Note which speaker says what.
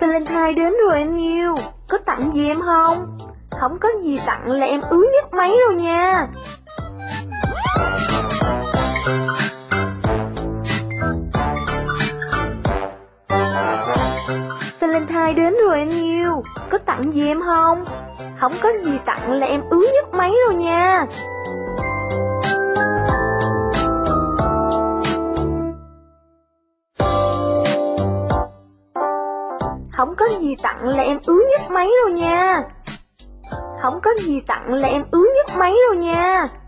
Speaker 1: Valentine đến rồi anh yêu, có tặng gì em không? Không có gì tặng là em ứ nhất mấy rồi nha. Valentine đến rồi anh yêu, có tặng gì em không? Không có gì tặng là em ứ nhất mấy rồi nha. Không có gì tặng là em ứ nhất mấy rồi nha. Không có gì tặng là em ứ nhất mấy rồi nha.